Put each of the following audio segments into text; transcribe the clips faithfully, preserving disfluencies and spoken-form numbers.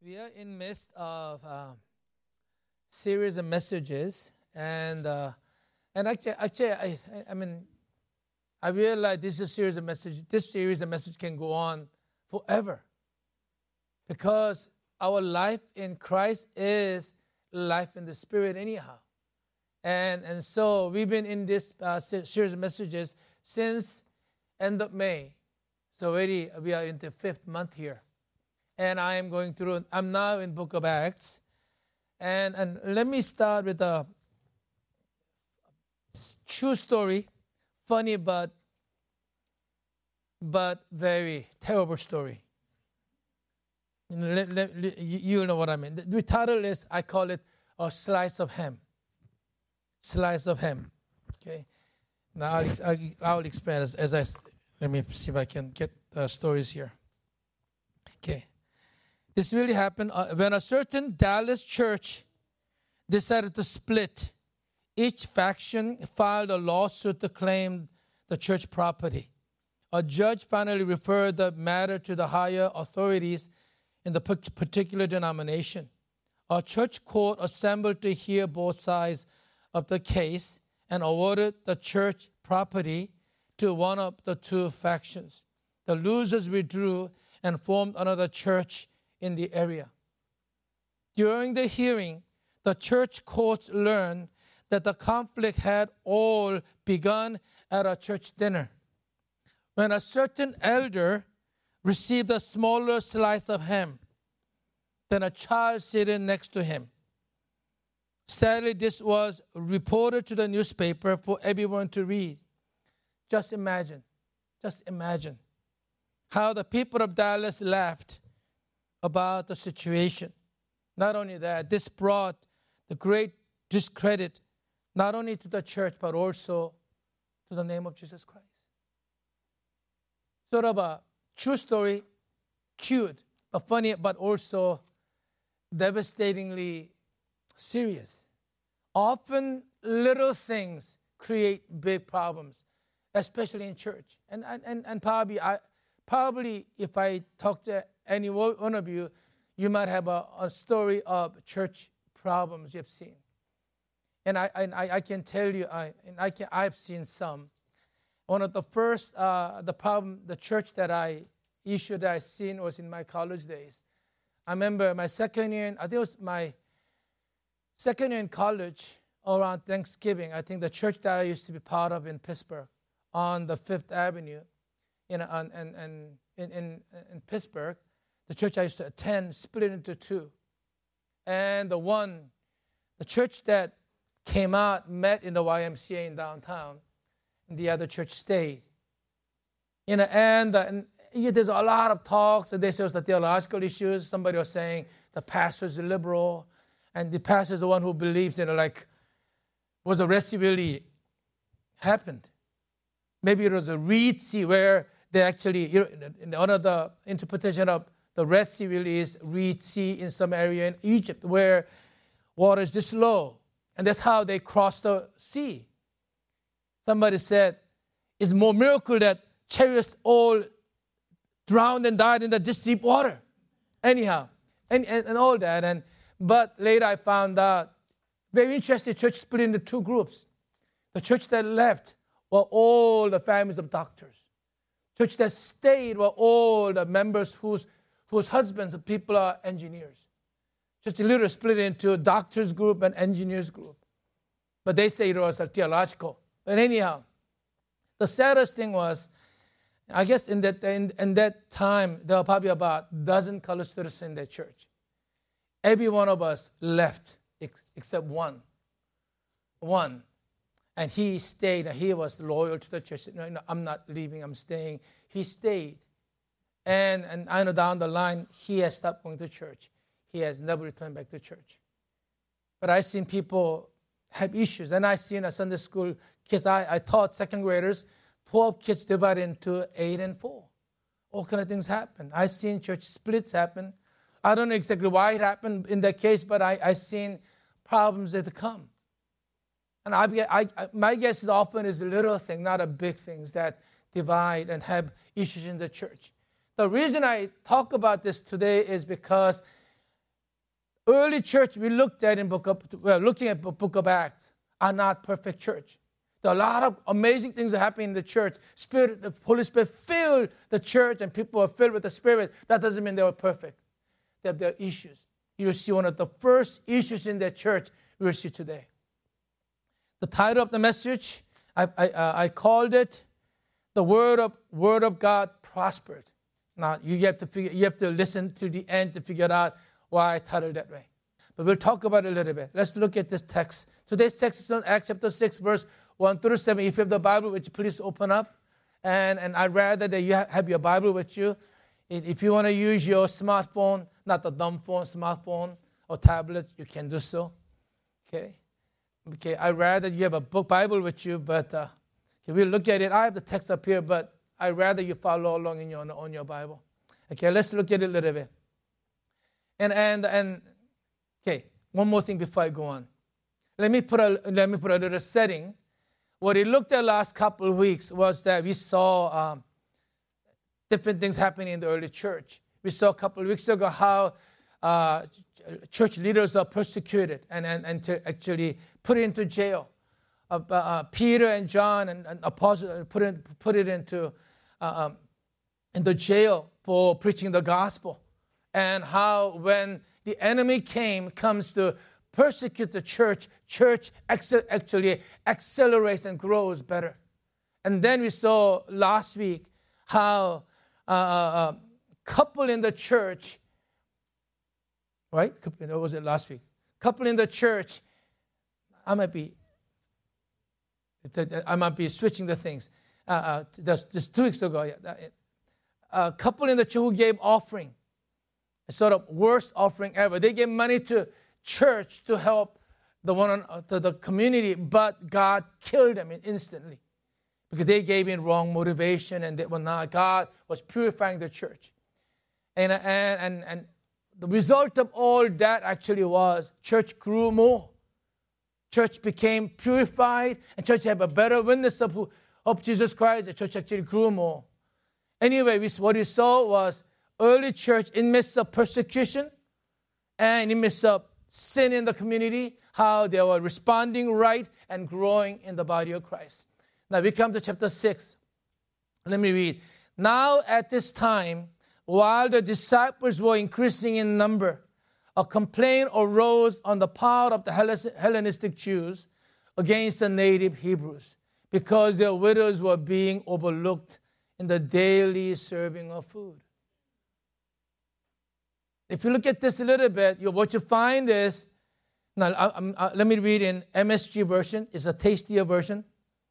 We are in midst of a series of messages, and uh, and actually, actually, I, I mean, I realize this is a series of messages. This series of messages can go on forever, because our life in Christ is life in the Spirit, anyhow. And and so we've been in this uh, series of messages since end of May. So already we are in the fifth month here. And I am going through, I'm now in Book of Acts. And, and let me start with a true story, funny but, but very terrible story. Let, let, let, you know what I mean. The title is, I call it a slice of ham. Slice of ham. Okay. Now I'll, I'll, I'll explain as, as I, let me see if I can get uh, stories here. Okay. This really happened uh, when a certain Dallas church decided to split. Each faction filed a lawsuit to claim the church property. A judge finally referred the matter to the higher authorities in the particular denomination. A church court assembled to hear both sides of the case and awarded the church property to one of the two factions. The losers withdrew and formed another church in the area. During the hearing, the church courts learned that the conflict had all begun at a church dinner, when a certain elder received a smaller slice of ham than a child sitting next to him. Sadly, this was reported to the newspaper for everyone to read. Just imagine, just imagine how the people of Dallas laughed about the situation. Not only that, this brought the great discredit not only to the church but also to the name of Jesus Christ. Sort of a true story, cute, but funny, but also devastatingly serious. Often little things create big problems, especially in church. And and and probably I probably if I talk to any one of you, you might have a, a story of church problems you've seen. And I and I, I can tell you, I and I can I've seen some. One of the first uh, the problem the church that I issue that I seen was in my college days. I remember my second year, I think it was my second year in college, around Thanksgiving. I think the church that I used to be part of in Pittsburgh, on the Fifth Avenue, in on and and in, in in Pittsburgh, the church I used to attend split into two, and the one, the church that came out met in the Y M C A in downtown, and the other church stayed. In the end, and yeah, there's a lot of talks, and they say it was the theological issues. Somebody was saying the pastor's a liberal, and the pastor's the one who believes in it, like, was a Red Sea really happened? Maybe it was a Reed Sea where they actually, you know, in one of the interpretation of the Red Sea really is Reed Sea in some area in Egypt where water is this low. And that's how they crossed the sea. Somebody said, it's more miracle that chariots all drowned and died in the this deep water. Anyhow, and, and, and all that. And But later I found out, very interesting, church split into two groups. The church that left were all the families of doctors. Church that stayed were all the members whose, whose husbands of people are engineers. Just a little split into a doctors group and engineers group. But they say it was a theological. But anyhow, the saddest thing was, I guess in that in, in that time, there were probably about a dozen college students in that church. Every one of us left ex- except one. One. And he stayed, and he was loyal to the church. No, no, I'm not leaving, I'm staying. He stayed. And, and I know down the line, he has stopped going to church. He has never returned back to church. But I've seen people have issues. And I've seen a Sunday school kids, I, I taught second graders, twelve kids divided into eight and four. All kind of things happen. I've seen church splits happen. I don't know exactly why it happened in that case, but I, I've seen problems that come. And I, I, my guess is often is a little thing, not a big things that divide and have issues in the church. The reason I talk about this today is because early church we looked at in book of, well, looking at the book of Acts are not perfect church. There are a lot of amazing things that happen in the church. Spirit, the Holy Spirit filled the church and people are filled with the Spirit. That doesn't mean they were perfect. They have their issues. You'll see one of the first issues in the church we will see today. The title of the message, I, I, uh, I called it, The Word of, Word of God Prospered. Now, you have to figure, you have to listen to the end to figure out why I titled that way. But we'll talk about it a little bit. Let's look at this text. Today's text is on Acts chapter six, verse one through seven. If you have the Bible, would you please open up? And, and I'd rather that you have your Bible with you. If you want to use your smartphone, not the dumb phone, smartphone or tablet, you can do so. Okay? Okay, I'd rather you have a book Bible with you, but uh, okay, we'll look at it. I have the text up here, but I'd rather you follow along in your, on your Bible. Okay, let's look at it a little bit. And, and, and okay, one more thing before I go on. Let me put a, let me put a little setting. What we looked at last couple of weeks was that we saw um, different things happening in the early church. We saw a couple of weeks ago how uh, church leaders are persecuted and, and, and to actually put into jail. Uh, uh, Peter and John and, and apostles put it, put it into uh, um, in the jail for preaching the gospel. And how when the enemy came, comes to persecute the church, church actually accelerates and grows better. And then we saw last week how a uh, uh, couple in the church, right? What was it last week? Couple in the church, I might be, I might be switching the things. Uh, uh, just two weeks ago, yeah, a couple in the church who gave offering, a sort of worst offering ever. They gave money to church to help the one to the community, but God killed them instantly because they gave in wrong motivation, and they were not. God was purifying the church, and and and and the result of all that actually was church grew more. Church became purified, and church had a better witness of, of Jesus Christ. The church actually grew more. Anyway, we, what we saw was early church in midst of persecution and in midst of sin in the community, how they were responding right and growing in the body of Christ. Now we come to chapter six. Let me read. Now at this time, while the disciples were increasing in number, a complaint arose on the part of the Hellenistic Jews against the native Hebrews because their widows were being overlooked in the daily serving of food. If you look at this a little bit, you, what you find is, now I, I, let me read in M S G version. It's a tastier version.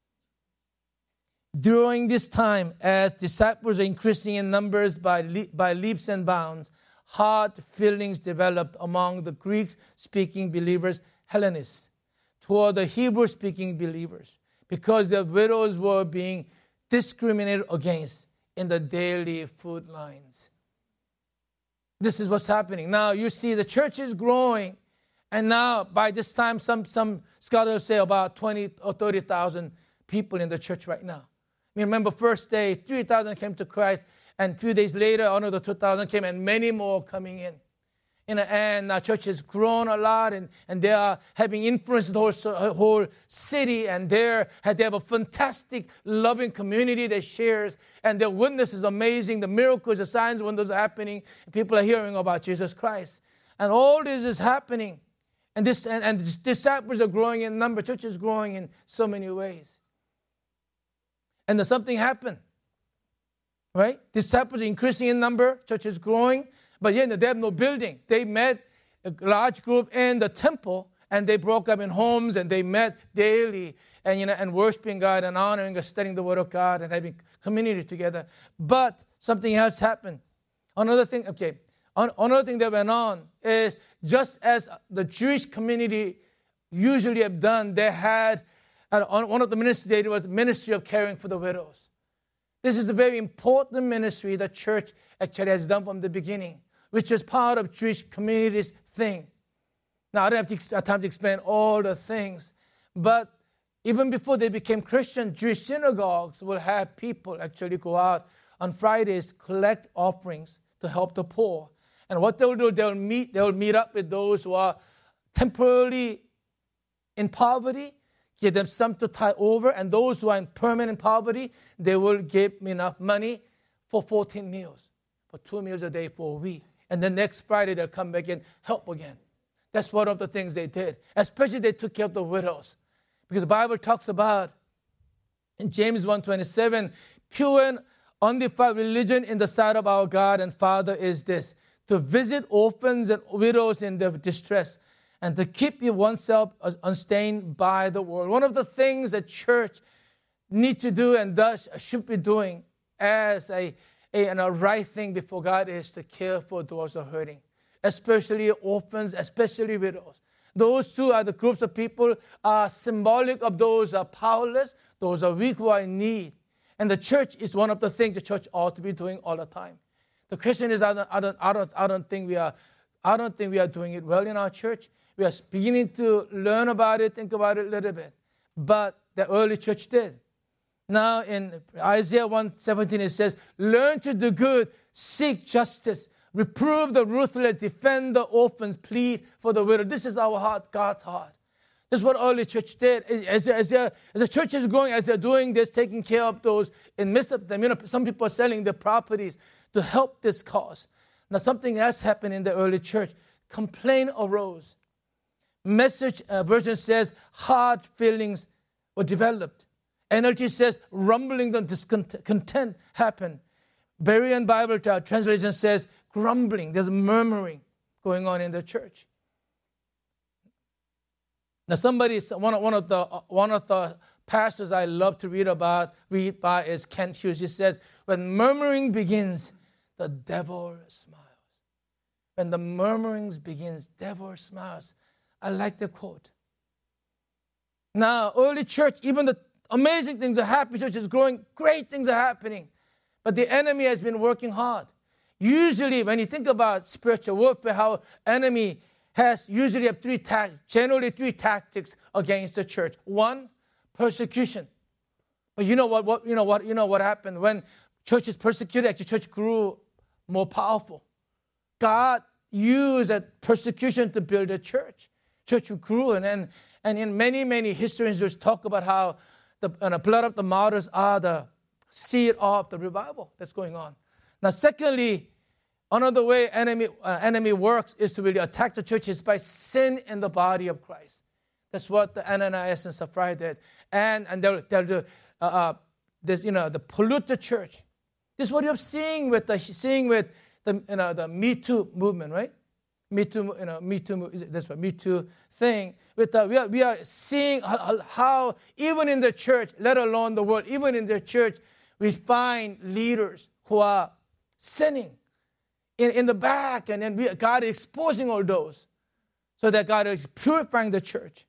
During this time, as disciples are increasing in numbers by, le- by leaps and bounds, hard feelings developed among the Greek-speaking believers, Hellenists, toward the Hebrew-speaking believers, because their widows were being discriminated against in the daily food lines. This is what's happening. Now you see the church is growing, and now by this time some, some scholars say about twenty or thirty thousand people in the church right now. I mean, remember first day, three thousand came to Christ, and a few days later another two thousand came, and many more coming in. In the end, our church has grown a lot, and, and they are having influenced the whole, whole city, and they're, they have a fantastic, loving community that shares, and their witness is amazing. The miracles, the signs, wonders are happening, and people are hearing about Jesus Christ. And all this is happening, and, this, and, and disciples are growing in number. Church is growing in so many ways. And then something happened, right? Disciples are increasing in number, church is growing, but yet they have no building. They met a large group in the temple, and they broke up in homes, and they met daily, and you know, and worshiping God and honoring and studying the Word of God and having community together. But something else happened. Another thing, okay, another thing that went on is just as the Jewish community usually have done, they had uh, one of the ministries they did was ministry of caring for the widows. This is a very important ministry the church actually has done from the beginning, which is part of Jewish community's thing. Now, I don't have, to, have time to explain all the things, but even before they became Christian, Jewish synagogues will have people actually go out on Fridays, collect offerings to help the poor. And what they'll do, they'll meet, they'll meet up with those who are temporarily in poverty, give them some to tie over, and those who are in permanent poverty, they will give enough money for fourteen meals, for two meals a day for a week. And then next Friday, they'll come back and help again. That's one of the things they did. Especially they took care of the widows. Because the Bible talks about, in James one twenty-seven, pure and undefiled religion in the sight of our God and Father is this, to visit orphans and widows in their distress, and to keep oneself unstained by the world. One of the things that church need to do and does should be doing as a, a, and a right thing before God is to care for those who are hurting, especially orphans, especially widows. Those two are the groups of people are symbolic of those who are powerless, those who are weak, who are in need. And the church is one of the things the church ought to be doing all the time. The question is, I don't, I don't, I don't, I don't think we are, I don't think we are doing it well in our church. We are beginning to learn about it, think about it a little bit. But the early church did. Now in Isaiah one seventeen it says, learn to do good, seek justice, reprove the ruthless, defend the orphans, plead for the widow. This is our heart, God's heart. This is what early church did. As, as, as the church is growing, as they're doing this, taking care of those in midst of them, you know, some people are selling their properties to help this cause. Now something else happened in the early church. Complaint arose. Message uh, version says hard feelings were developed. N L T says rumbling and discontent happened. Berean Bible translation says grumbling. There's murmuring going on in the church. Now, somebody, one of, one of the one of the pastors I love to read about, read by is Kent Hughes. He says, when murmuring begins, the devil smiles. When the murmurings begins, devil smiles. I like the quote. Now, early church, even the amazing things are happening. Church is growing. Great things are happening. But the enemy has been working hard. Usually, when you think about spiritual warfare, how enemy has usually have three ta- generally three tactics against the church. One, persecution. But you know what, what you know what you know what happened when church is persecuted? Actually, church grew more powerful. God used that persecution to build a church. Church grew, and and, and in many many historians talk about how the uh, blood of the martyrs are the seed of the revival that's going on. Now, secondly, another way enemy uh, enemy works is to really attack the church is by sin in the body of Christ. That's what the Ananias and Sapphira did, and and they'll they'll do uh, uh, this you know the pollute the church. This is what you're seeing with the seeing with the you know the Me Too movement, right? Me Too, you know, Me Too. That's what Me Too thing. With the, we are we are seeing how, how even in the church, let alone the world, even in the church, we find leaders who are sinning in, in the back, and then we, God is exposing all those so that God is purifying the church.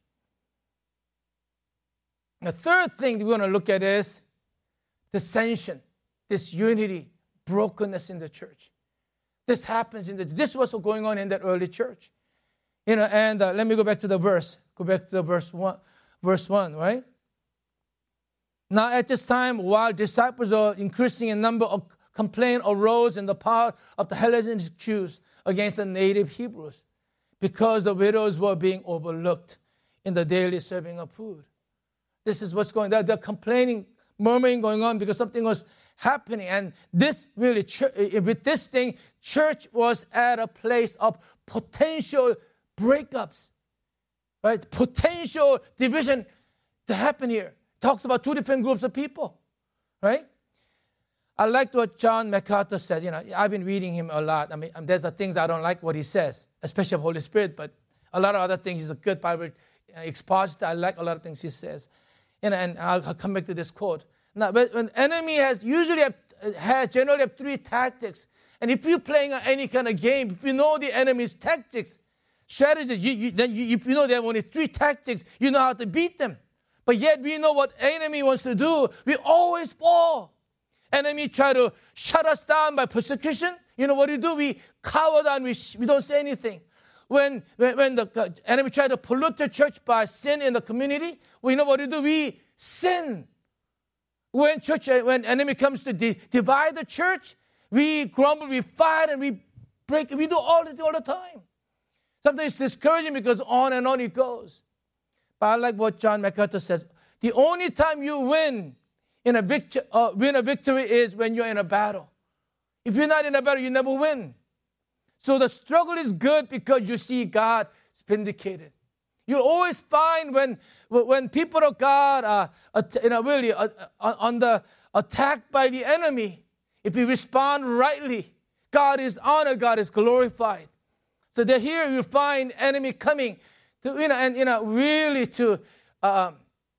The third thing we want to look at is dissension, disunity, brokenness in the church. This happens in the, this was what's going on in that early church. You know, and uh, let me go back to the verse. Go back to the verse one, verse one, right? Now at this time, while disciples are increasing in number, of complaint arose in the part of the Hellenistic Jews against the native Hebrews because the widows were being overlooked in the daily serving of food. This is what's going on. They're complaining, murmuring going on because something was happening. And this really, with this thing, church was at a place of potential breakups, right? Potential division to happen here. Talks about two different groups of people, right? I like what John MacArthur says. You know, I've been reading him a lot. I mean, there's things I don't like what he says, especially of Holy Spirit, but a lot of other things. He's a good Bible expositor. I like a lot of things he says. You know, and I'll, I'll come back to this quote. Now, when enemy has usually have, has generally have three tactics, and if you're playing any kind of game, if you know the enemy's tactics, strategies, you, you, then you, if you know they have only three tactics, you know how to beat them. But yet we know what enemy wants to do. We always fall. Enemy try to shut us down by persecution. You know what we do? We cower down. We, we don't say anything. When, when, when the enemy try to pollute the church by sin in the community, we know what we do? We sin. When church, when enemy comes to de- divide the church, we grumble, we fight, and we break. We do all it all the time. Sometimes it's discouraging because on and on it goes. But I like what John MacArthur says. The only time you win in a victory, uh, win a victory is when you're in a battle. If you're not in a battle, you never win. So the struggle is good because you see God vindicated. You'll always find when when people of God are you know, really uh, uh, under attack by the enemy, if we respond rightly, God is honored, God is glorified. So that here you find enemy coming to you know and you know really to uh,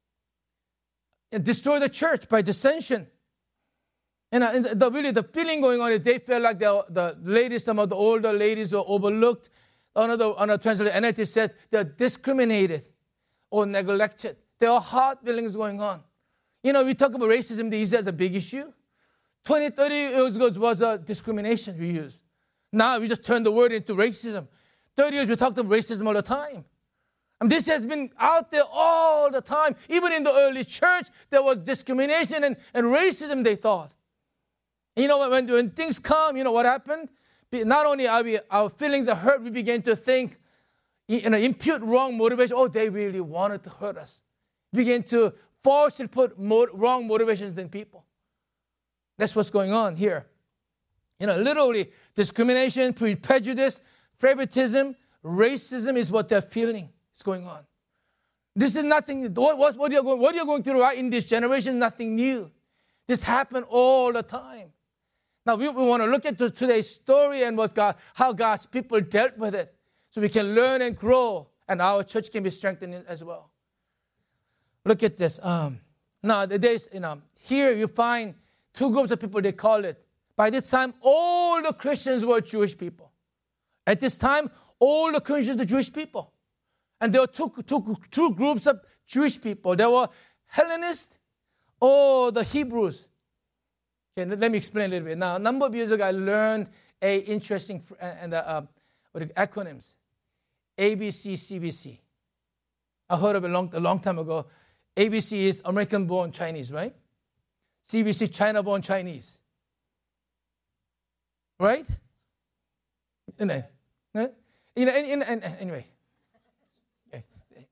destroy the church by dissension. And, uh, and the really the feeling going on is they felt like the the ladies, some of the older ladies were overlooked. Another, another translation, N L T says they're discriminated or neglected. There are hard feelings going on. You know, we talk about racism these days as a big issue. twenty, thirty years ago was a discrimination we used. Now we just turned the word into racism. thirty years we talked about racism all the time. And this has been out there all the time. Even in the early church, there was discrimination and, and racism, they thought. You know, when, when things come, you know what happened? Not only are we, our feelings are hurt, we begin to think, you know, impute wrong motivation. Oh, they really wanted to hurt us. Begin to falsely put mo- wrong motivations in people. That's what's going on here. You know, literally, discrimination, prejudice, favoritism, racism is what they're feeling is going on. This is nothing, what, what, what, you're going, what you're going through right in this generation is nothing new. This happened all the time. Now, we, we want to look at today's story and what God, how God's people dealt with it so we can learn and grow and our church can be strengthened as well. Look at this. Um, now, there's, you know, here you find two groups of people, they call it. By this time, all the Christians were Jewish people. At this time, all the Christians were Jewish people. And there were two, two, two groups of Jewish people. There were Hellenists or the Hebrews. Okay, let me explain a little bit. Now, a number of years ago, I learned a interesting and uh, uh, what are the acronyms, A B C, C B C. I heard of it a long, a long time ago. A B C is American-born Chinese, right? C B C, China-born Chinese, right? You know, you know, and, and, and, anyway, okay.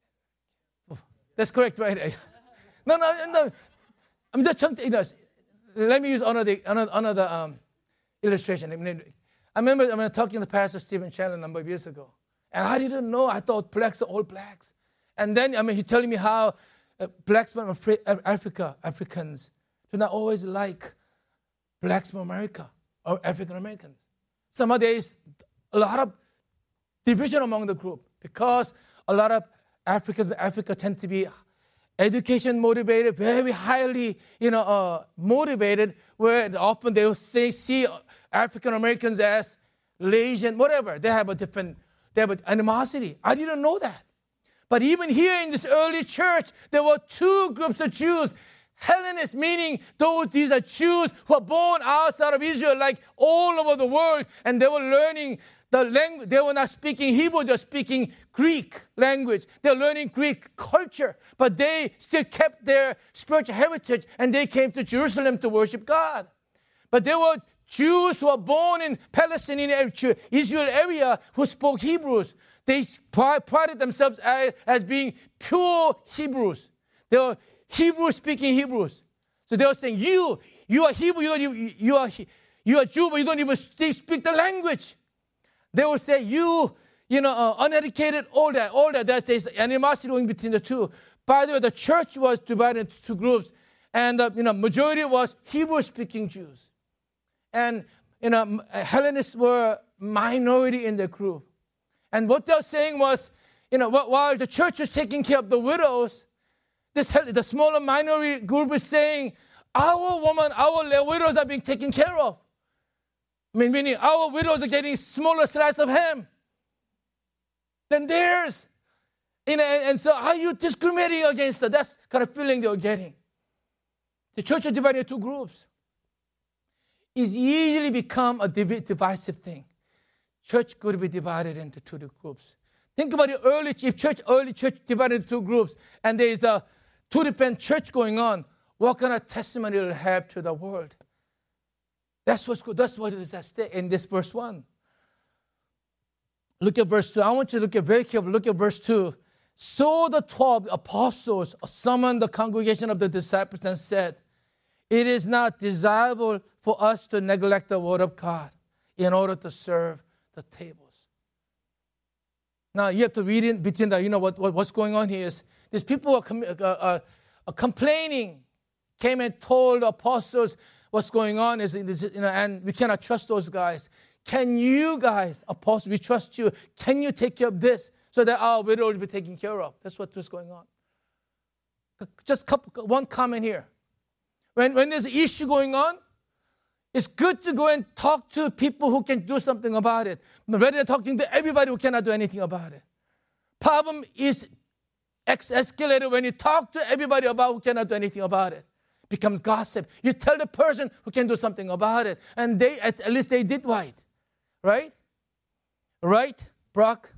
That's correct, right? No, no, no. I'm just trying to, you know. Let me use another another, another um, illustration. I, mean, I remember I mean, talking to Pastor Stephen Chandler a number of years ago, and I didn't know. I thought blacks are all blacks, and then I mean, he telling me how uh, blacks from Africa, Africans, do not always like blacks from America or African Americans. Some of days, a lot of division among the group because a lot of Africans, Africa tend to be education motivated, very highly, you know, uh, motivated, where often they say, see African Americans as Asian, whatever. They have a different, they have an animosity. I didn't know that. But even here in this early church, there were two groups of Jews. Hellenists, meaning those, these are Jews who are born outside of Israel, like all over the world, and they were learning the language. They were not speaking Hebrew, they were speaking Greek language. They're learning Greek culture, but they still kept their spiritual heritage, and they came to Jerusalem to worship God. But there were Jews who were born in Palestinian Israel area who spoke Hebrews. They prided themselves as, as being pure Hebrews. They were Hebrew-speaking Hebrews. So they were saying, you, you are Hebrew, you, don't even, you, are, you are Jew, but you don't even speak the language. They would say, you, you know, uh, uneducated, all that, all that. There's animosity going between the two. By the way, the church was divided into two groups. And, uh, you know, majority was Hebrew-speaking Jews. And, you know, Hellenists were minority in the group. And what they were saying was, you know, while the church was taking care of the widows, this the smaller minority group is saying, our women, our widows are being taken care of. I mean, meaning our widows are getting smaller slice of ham than theirs. You know, and, and so are you discriminating against that? That's kind of feeling they were getting. The church is divided into two groups. It's easily become a divisive thing. Church could be divided into two groups. Think about the early, if church, early church divided into two groups, and there is a two different church going on, what kind of testimony it will have to the world? That's what's good. That's what it is at stake in this verse one. Look at verse two. I want you to look at very carefully. Look at verse two. So the twelve apostles summoned the congregation of the disciples and said, it is not desirable for us to neglect the word of God in order to serve the tables. Now, you have to read in between that. You know what, what what's going on here is these people are, com- uh, uh, are complaining, came and told the apostles what's going on, is, is you know, and we cannot trust those guys. Can you guys, apostles, we trust you, can you take care of this so that our widow will be taken care of? That's what was going on. Just couple, one comment here. When, when there's an issue going on, it's good to go and talk to people who can do something about it, rather than talking to everybody who cannot do anything about it. Problem is escalated when you talk to everybody about who cannot do anything about it. It becomes gossip. You tell the person who can do something about it, and they at, at least they did right. Right? Right, Brock?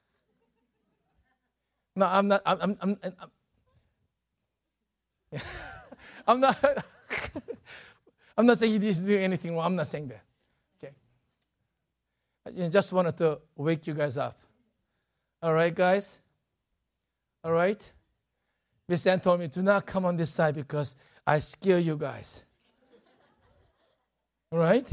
No, I'm not. I'm. I'm. I'm, I'm, I'm not. I'm not saying he's doing anything wrong. I'm not saying that. Okay. I just wanted to wake you guys up. All right, guys. All right. Miss Ann told me, do not come on this side because I scare you guys. All right.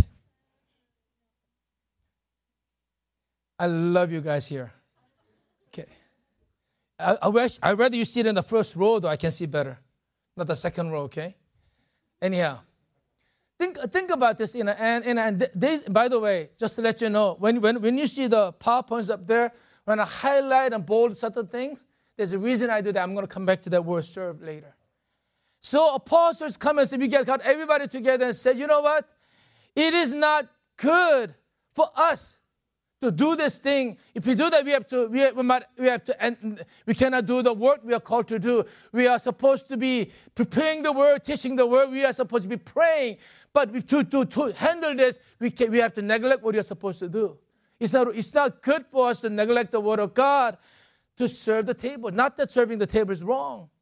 I love you guys here. Okay. I, I wish, I'd rather you sit in the first row, though I can see better. Not the second row, okay? Anyhow. Think think about this, you know, and, and, and they, by the way, just to let you know, when, when, when you see the PowerPoints up there, when I highlight and bold certain things, there's a reason I do that. I'm going to come back to that word serve later. So apostles come and say, we get got everybody together and said, you know what? It is not good for us to do this thing. If we do that, we have to, we have, we might, we have to, and we cannot do the work we are called to do. We are supposed to be preparing the word, teaching the word. We are supposed to be praying. But to, to, to handle this, we can, we have to neglect what we are supposed to do. It's not, it's not good for us to neglect the word of God to serve the table. Not that serving the table is wrong.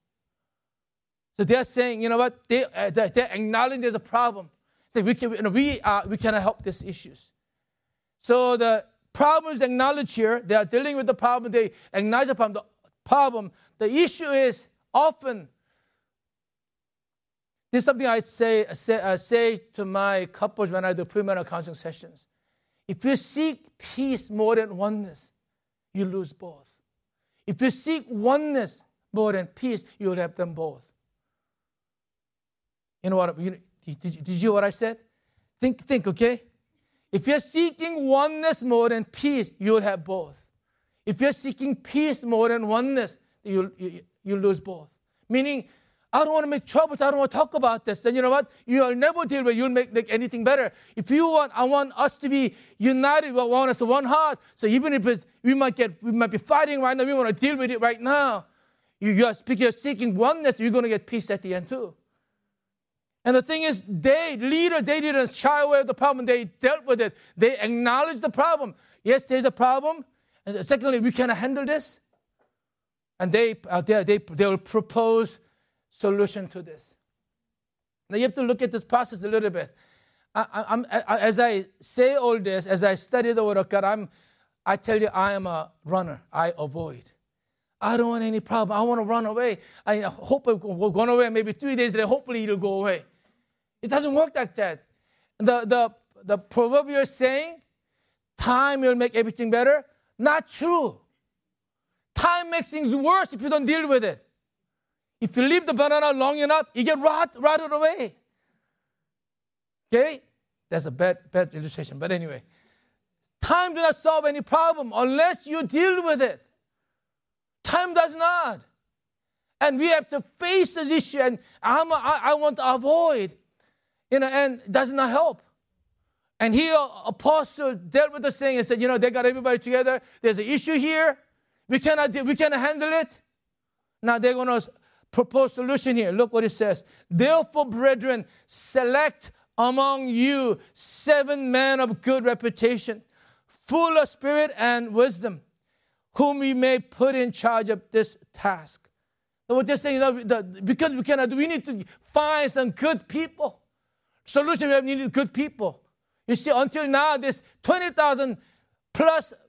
So they're saying, you know what? They, uh, they're acknowledging there's a problem. Say we can, you know, we, uh, we cannot help these issues. So the problem is acknowledged here. They are dealing with the problem. They acknowledge the problem. The problem. The issue is often, this is something I say, say, uh, say to my couples when I do premarital counseling sessions. If you seek peace more than oneness, you lose both. If you seek oneness more than peace, you'll have them both. You know what? You, did, did you hear what I said? Think, think, okay? If you're seeking oneness more than peace, you'll have both. If you're seeking peace more than oneness, you'll, you, you'll lose both. Meaning, I don't want to make trouble, so I don't want to talk about this. And you know what? You'll never deal with it. You'll make, make anything better. If you want, I want us to be united. I want us to one heart. So even if it's, we might get, we might be fighting right now, we want to deal with it right now. You, you're, you're seeking oneness, you're going to get peace at the end too. And the thing is, they, leaders, they didn't shy away from the problem. They dealt with it. They acknowledged the problem. Yes, there's a problem. And secondly, we cannot handle this. And they, uh, they, they, they will propose solution to this. Now you have to look at this process a little bit. I, I'm, I, as I say all this, as I study the Word of God, I'm, I tell you, I am a runner. I avoid. I don't want any problem. I want to run away. I hope it will go away. Maybe three days later, hopefully it'll go away. It doesn't work like that. The, the, the proverbial saying, time will make everything better, not true. Time makes things worse if you don't deal with it. If you leave the banana long enough, you get rot, rotted away. Okay? That's a bad, bad illustration. But anyway, time does not solve any problem unless you deal with it. Time does not. And we have to face this issue, and I'm, I, I want to avoid, you know, and it does not help. And here, Apostle dealt with the thing and said, you know, they got everybody together. There's an issue here. We cannot, we cannot handle it. Now they're going to propose solution here. Look what it says. Therefore, brethren, select among you seven men of good reputation, full of spirit and wisdom, whom we may put in charge of this task. So what they're saying, you know, the, because we cannot do, we need to find some good people. Solution, we have needed good people. You see, until now, this twenty thousand plus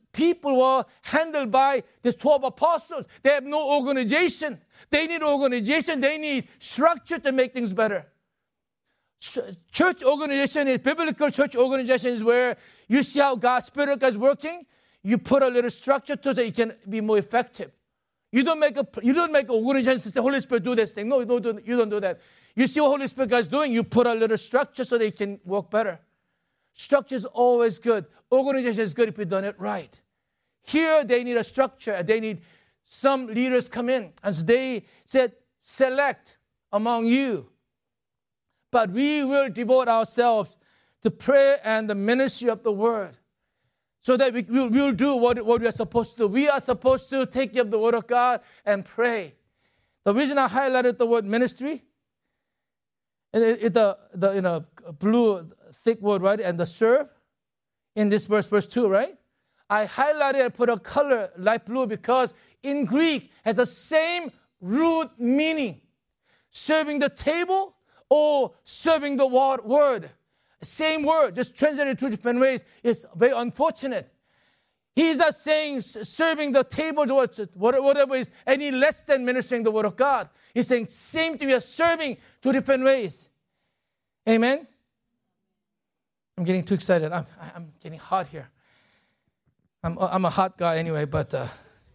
people were handled by the twelve apostles. They have no organization. They need organization. They need structure to make things better. Church organization is, biblical church organization is where you see how God's Spirit is working. You put a little structure to it so it can be more effective. You don't make a you don't make an organization to say, Holy Spirit, do this thing. No, you don't, you don't do that. You see what Holy Spirit is doing, you put a little structure so they can work better. Structure is always good. Organization is good if you've done it right. Here, they need a structure. They need some leaders come in. And so they said, select among you. But we will devote ourselves to prayer and the ministry of the word. So that we will we'll do what, what we are supposed to do. We are supposed to take care of the word of God and pray. The reason I highlighted the word ministry, it, it, the, the you know, blue thick word, right? And the serve in this verse, verse two, right? I highlighted and put a color light blue because in Greek it has the same root meaning. Serving the table or serving the word. Same word, just translated two different ways. It's very unfortunate. He's not saying serving the table, whatever is any less than ministering the word of God. He's saying same thing, we are serving two different ways. Amen? I'm getting too excited. I'm, I'm getting hot here. I'm, I'm a hot guy anyway, but... Uh,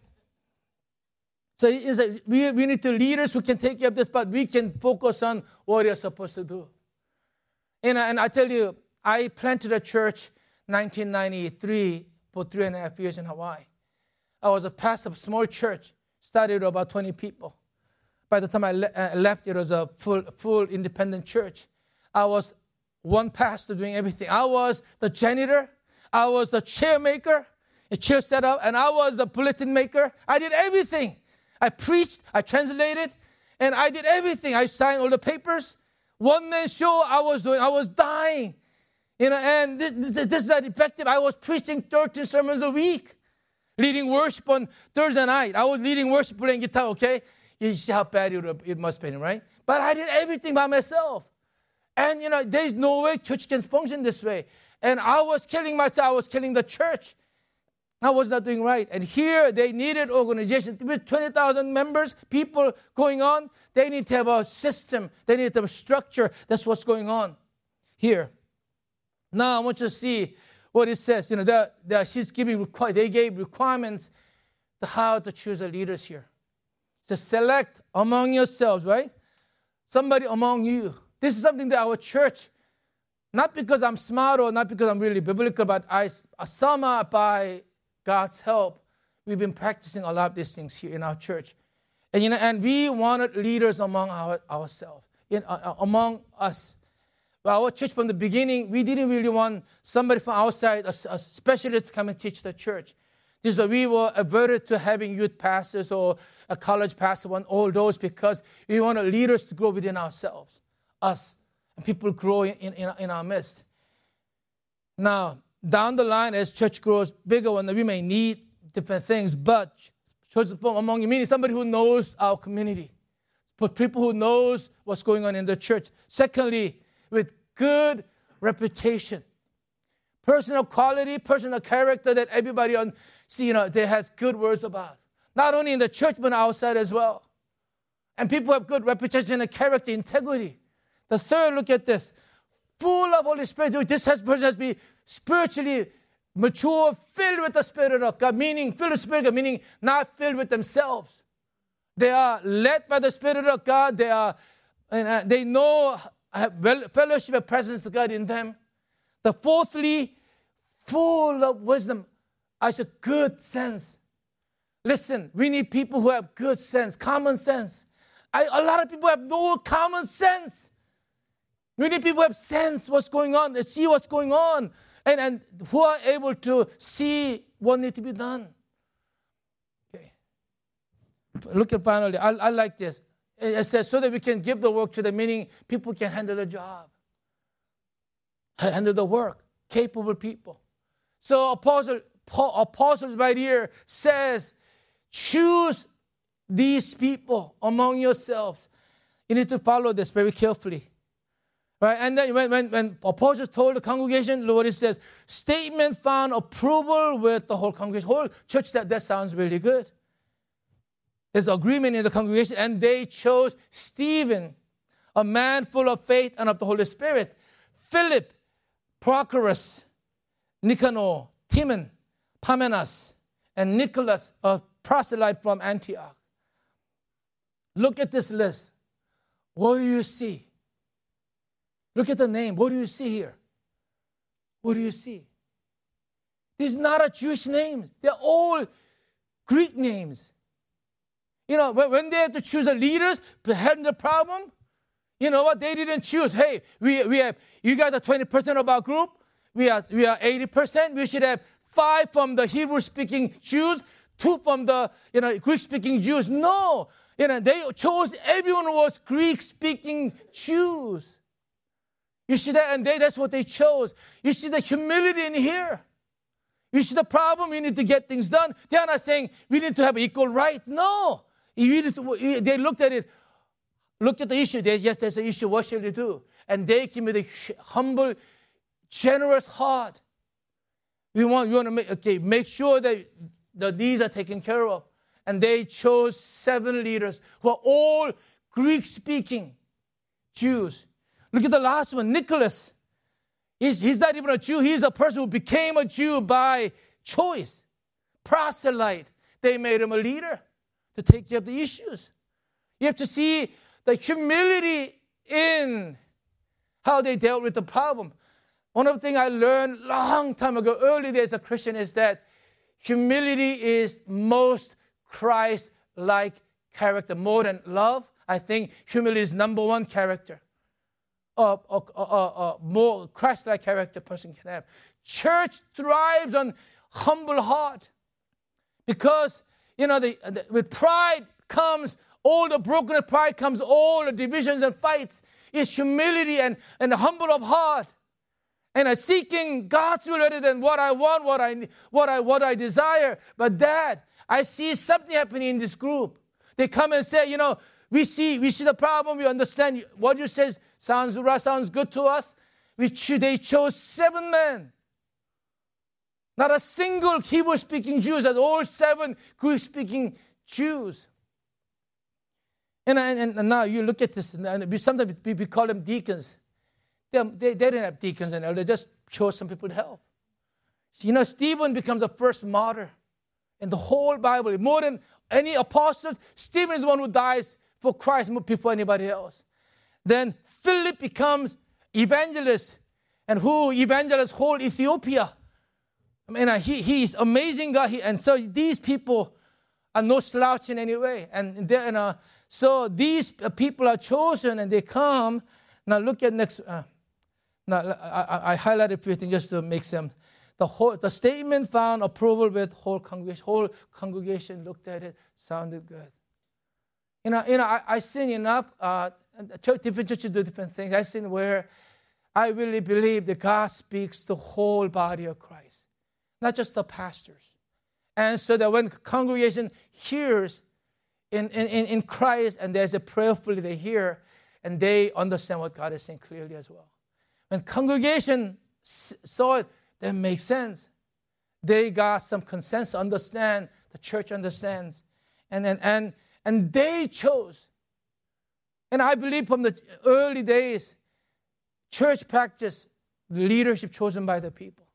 so it's a, we, we need to leaders who can take care of this, but we can focus on what you're supposed to do. And, and I tell you, I planted a church in nineteen ninety-three for three and a half years in Hawaii. I was a pastor of a small church, started with about twenty people. By the time I le- uh, left, it was a full, full independent church. I was one pastor doing everything. I was the janitor. I was the chair maker, a chair set up, and I was the bulletin maker. I did everything. I preached, I translated, and I did everything. I signed all the papers. One man show I was doing, I was dying. You know, and this, this, this is not effective. I was preaching thirteen sermons a week, leading worship on Thursday night. I was leading worship playing guitar, okay? You see how bad it, it must have been, right? But I did everything by myself. And, you know, there's no way church can function this way. And I was killing myself. I was killing the church. I was not doing right. And here they needed organization. With twenty thousand members, people going on, they need to have a system. They need to have a structure. That's what's going on here. Now I want you to see what it says. You know, they're, they're, she's giving, they gave requirements to how to choose the leaders here. It says, select among yourselves, right? Somebody among you. This is something that our church, not because I'm smart or not because I'm really biblical, but I, somehow by God's help, we've been practicing a lot of these things here in our church. And, you know, and we wanted leaders among our, ourselves, in, uh, among us. Well, our church from the beginning, we didn't really want somebody from outside, a, a specialist, to come and teach the church. This is why we were averted to having youth pastors or a college pastor, and all those, because we wanted leaders to grow within ourselves, us, and people grow in, in, in our midst. Now, down the line, as church grows bigger, when we may need different things, but church among you, meaning somebody who knows our community, for people who knows what's going on in the church. Secondly, with good reputation, personal quality, personal character that everybody on see, you know, they has good words about. Not only in the church, but outside as well. And people have good reputation and character, integrity. The third, look at this. Full of Holy Spirit. This has, person has to be spiritually mature, filled with the Spirit of God, meaning filled with the Spirit of God, meaning not filled with themselves. They are led by the Spirit of God. They are, and uh, they know, have well, fellowship and presence of God in them. The fourthly, full of wisdom. I said good sense. Listen, we need people who have good sense, common sense. I, a lot of people have no common sense. We need people who have sense what's going on, they see what's going on, and, and who are able to see what needs to be done. Okay. Look at finally, I, I like this. It says so that we can give the work to them, meaning people can handle the job, handle the work, capable people. So Apostle, Paul, Apostles right here says, choose these people among yourselves. You need to follow this very carefully. Right? And then when, when, when apostles told the congregation, Lord, it says, statement found approval with the whole congregation. Whole church said, that sounds really good. There's agreement in the congregation, and they chose Stephen, a man full of faith and of the Holy Spirit, Philip, Prochorus, Nicanor, Timon, Parmenas, and Nicholas, a proselyte from Antioch. Look at this list. What do you see? Look at the name. What do you see here? What do you see? These are not a Jewish names. They're all Greek names. You know, when they have to choose the leaders to handle the problem, you know what? They didn't choose. Hey, we, we have, you guys are twenty percent of our group. We are, we are eighty percent. We should have five from the Hebrew-speaking Jews, two from the, you know, Greek-speaking Jews. No. You know, they chose, everyone was Greek-speaking Jews. You see that? And they, that's what they chose. You see the humility in here. You see the problem? We need to get things done. They are not saying we need to have equal right. No. You need to, they looked at it, looked at the issue. They, yes, there's an issue. What shall we do? And they came with a humble, generous heart. We want, we want to make, okay, make sure that the needs are taken care of. And they chose seven leaders who are all Greek-speaking Jews. Look at the last one, Nicholas. He's, he's not even a Jew. He's a person who became a Jew by choice. Proselyte. They made him a leader to take care of the issues. You have to see the humility in how they dealt with the problem. One of the things I learned long time ago, early days as a Christian, is that humility is most Christ-like character. More than love, I think humility is number one character. A, a, a, a more Christ-like character a person can have. Church thrives on humble heart. Because, you know, the, the, with pride comes all the brokenness, pride comes all the divisions and fights. It's humility and, and humble of heart. And I'm seeking God's will rather than what I want, what I, what I, what I desire. But Dad, I see something happening in this group. They come and say, you know, we see, we see the problem. We understand what you say sounds sounds good to us. We they chose seven men. Not a single Hebrew-speaking Jew, but all seven Greek-speaking Jews. And, and, and now you look at this, and we sometimes we, we call them deacons. They, they, they didn't have deacons and elders. They just chose some people to help. You know, Stephen becomes the first martyr in the whole Bible. More than any apostles, Stephen is the one who dies for Christ before anybody else. Then Philip becomes evangelist, and who evangelized whole Ethiopia. I mean, uh, he he's amazing guy. He, and so these people are no slouch in any way. And, and uh, so these people are chosen, and they come. Now look at next. Uh, now I, I highlighted a few things just to make sense. The whole the statement found approval with whole congregation. Whole congregation looked at it, sounded good. You know, you know, I, I seen enough. Uh, church, different churches do different things. I seen where I really believe that God speaks to the whole body of Christ, not just the pastors. And so that when congregation hears in, in, in Christ and there's a prayerfully they hear, and they understand what God is saying clearly as well. When congregation saw it, that makes sense. They got some consensus, understand, the church understands. And then and and they chose. And I believe from the early days, church practice, the leadership chosen by the people.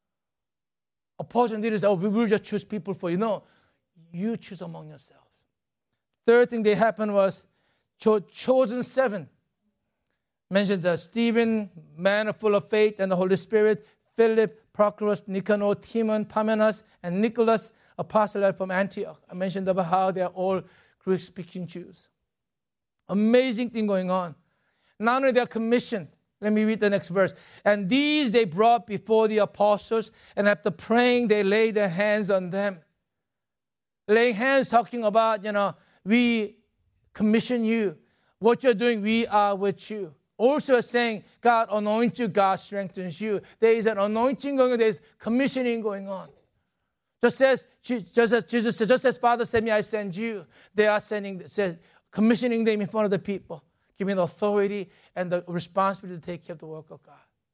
Opposing leaders, oh, we will just choose people for you. No, you choose among yourselves. Third thing that happened was cho- chosen seven. Mentioned uh, Stephen, man full of faith and the Holy Spirit, Philip, Prochorus, Nicanor, Timon, Parmenas, and Nicholas, a proselyte from Antioch. I mentioned about how they are all Greek-speaking Jews. Amazing thing going on. Not only they are commissioned. Let me read the next verse. And these they brought before the apostles, and after praying, they laid their hands on them. Laying hands, talking about, you know, we commission you. What you're doing, we are with you. Also saying, God anoints you, God strengthens you. There is an anointing going on, there is commissioning going on. Just as, just as Jesus said, just as Father sent me, I send you. They are sending, says, commissioning them in front of the people, Give me the authority and the responsibility to take care of the work of God.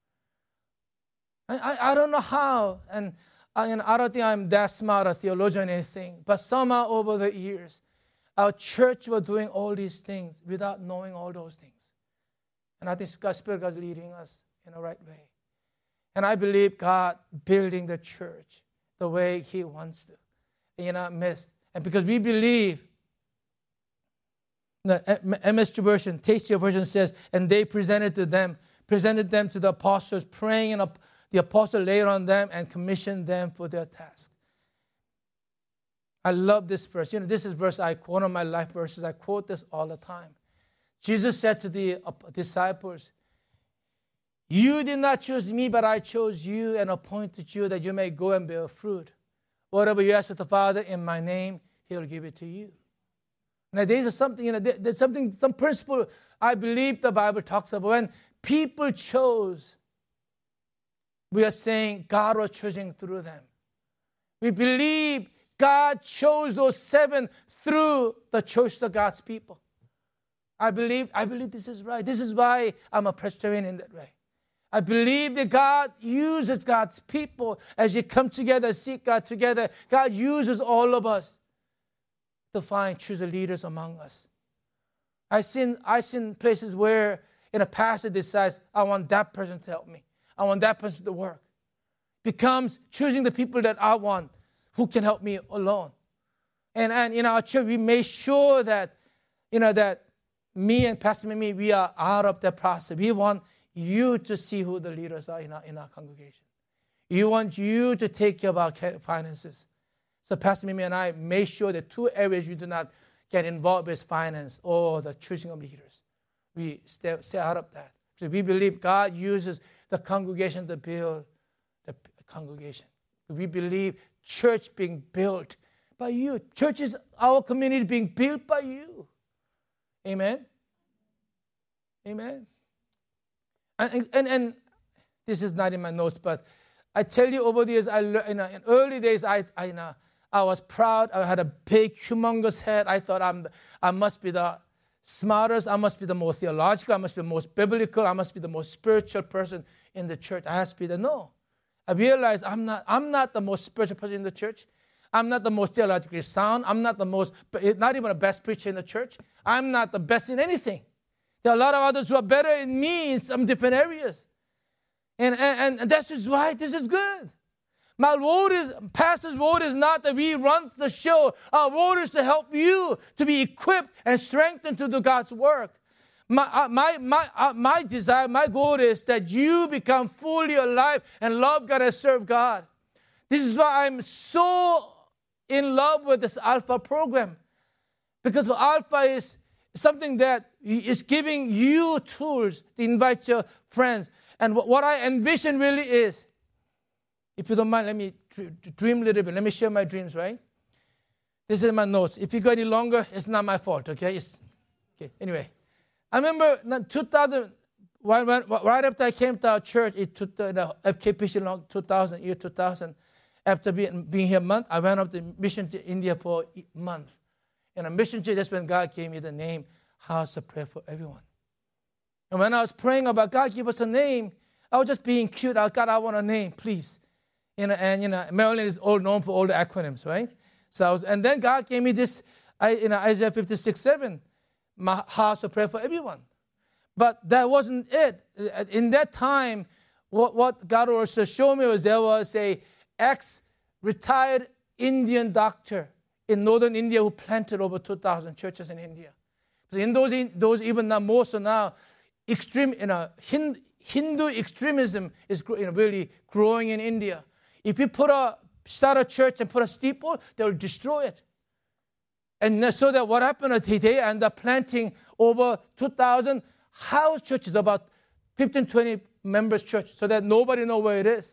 I, I, I don't know how, and I, and I don't think I'm that smart a theologian or anything, but somehow over the years, our church was doing all these things without knowing all those things. And I think God's Spirit is leading us in the right way. And I believe God building the church the way He wants to in our midst. And because we believe, the M S G version, Tasty version says, and they presented to them, presented them to the apostles, praying, and the apostle laid on them and commissioned them for their task. I love this verse. You know, this is verse I quote, one of my life verses. I quote this all the time. Jesus said to the disciples, you did not choose me, but I chose you and appointed you that you may go and bear fruit. Whatever you ask of the Father in my name, He'll give it to you. Now, there's something, you know, there's something, some principle I believe the Bible talks about. When people chose, we are saying God was choosing through them. We believe God chose those seven through the choice of God's people. I believe, I believe this is right. This is why I'm a Presbyterian in that way. I believe that God uses God's people as you come together, seek God together. God uses all of us to find, choose the leaders among us. I've seen, I've seen places where in a pastor decides, I want that person to help me. I want that person to work. Becomes choosing the people that I want, who can help me alone. And, and in our church, we make sure that, you know, that me and Pastor Mimi, we are out of that process. We want you to see who the leaders are in our, in our congregation. We want you to take care of our finances. So Pastor Mimi and I make sure that two areas you do not get involved with finance or the choosing of leaders. We stay, stay out of that. So we believe God uses the congregation to build the congregation. We believe church being built by you. Church is our community being built by you. Amen? Amen? And, and, and this is not in my notes, but I tell you over the years, I, in, in early days, I, I, you know, I was proud. I had a big, humongous head. I thought I'm the, I must be the smartest. I must be the most theological. I must be the most biblical. I must be the most spiritual person in the church. I have to be the no. I realized I'm not, I'm not the most spiritual person in the church. I'm not the most theologically sound. I'm not the most, not even the best preacher in the church. I'm not the best in anything. There are a lot of others who are better than me in some different areas. And, and, and that's just right. This is good. My role is, pastor's role is not that we run the show. Our role is to help you to be equipped and strengthened to do God's work. My, uh, my, my, uh, my desire, my goal is that you become fully alive and love God and serve God. This is why I'm so in love with this Alpha program. Because Alpha is something that is giving you tools to invite your friends. And what I envision really is, if you don't mind, let me dream a little bit. Let me share my dreams, right? This is my notes. If you go any longer, it's not my fault, okay? It's, okay. Anyway. I remember two thousand, when, when, right after I came to our church, it took the F K P C long two thousand, year two thousand. After being, being here a month, I went up to mission to India for a month. And a mission trip, that's when God gave me the name, House of Prayer for Everyone. And when I was praying about God, give us a name, I was just being cute. I God, I want a name, please. You know, and you know, Maryland is all known for all the acronyms, right? So I was, and then God gave me this, I, you know, Isaiah fifty-six seven. My house of prayer for everyone. But that wasn't it. In that time, what, what God also showed me was there was a ex-retired Indian doctor in northern India who planted over two thousand churches in India. So in those, those even now more so now, extreme, you know, Hindu extremism is you know, really growing in India. If you put a start a church and put a steeple, they will destroy it. And so that what happened, they end up planting over two thousand house churches, about fifteen, twenty members church, so that nobody knows where it is.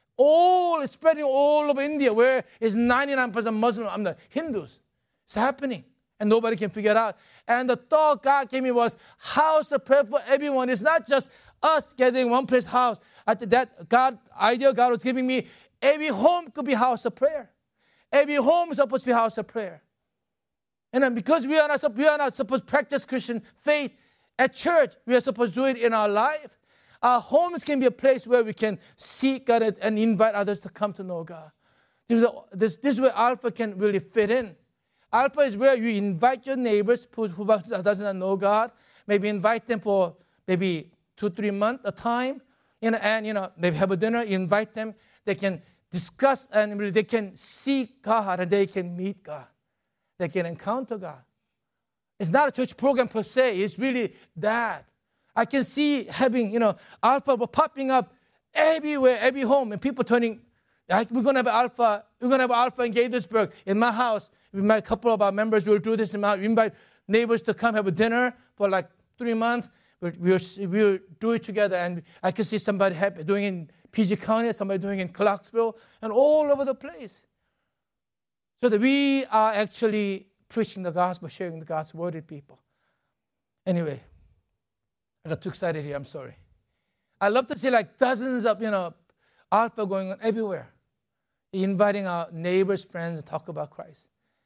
All is spreading all over India, where is ninety-nine percent Muslim, I'm the Hindus. It's happening, and nobody can figure it out. And the thought God gave me was, house of prayer for everyone. It's not just us getting one place house. At that God idea God was giving me, every home could be house of prayer. Every home is supposed to be house of prayer. And then because we are not we are not supposed to practice Christian faith At church, we are supposed to do it in our life. Our homes can be a place where we can seek God and invite others to come to know God. This, this is where Alpha can really fit in. Alpha is where you invite your neighbors who, who doesn't know God. Maybe invite them for maybe two, three months a time. You know, and, you know, maybe have a dinner, invite them. They can discuss and really they can seek God and they can meet God. They can encounter God. It's not a church program per se. It's really that. I can see having, you know, Alpha popping up everywhere, every home, and people turning, like, we're going to have Alpha, we're going to have Alpha in Gaithersburg, in my house. We might, a couple of our members will do this. We invite neighbors to come have a dinner for like three months. We'll, we'll, we'll do it together. And I can see somebody have, doing it in P G County, somebody doing it in Clarksville, and all over the place. So that we are actually preaching the gospel, sharing the gospel word with people. Anyway, I got too excited here. I'm sorry. I love to see like dozens of, you know, Alpha going on everywhere, inviting our neighbors, friends, to talk about Christ.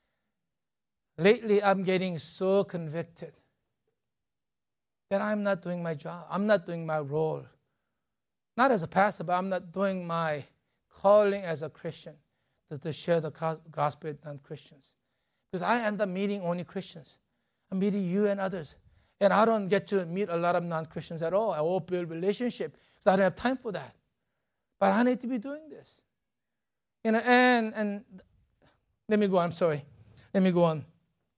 Lately, I'm getting so convicted that I'm not doing my job. I'm not doing my role. Not as a pastor, but I'm not doing my calling as a Christian to, to share the gospel with non-Christians. Because I end up meeting only Christians. I'm meeting you and others. And I don't get to meet a lot of non-Christians at all. I will build relationship because I don't have time for that. But I need to be doing this. You know, and, and let me go on, I'm sorry. Let me go on.